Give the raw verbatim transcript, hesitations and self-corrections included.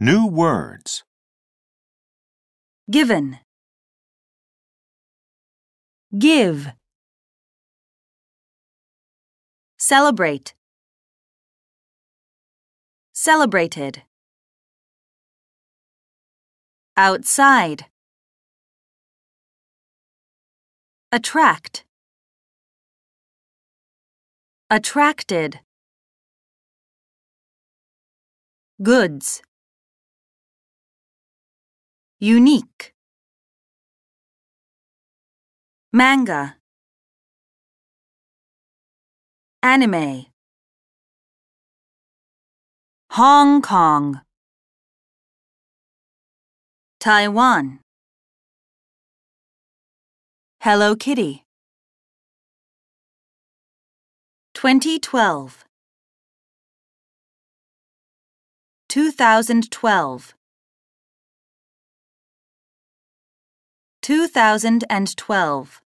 New words. Given. Give. Celebrate. Celebrated. Outside. Attract. Attracted. Goods. Unique. Manga. Anime. Hong Kong. Taiwan. Hello Kitty. twenty twelve. two thousand twelve. two thousand twelve.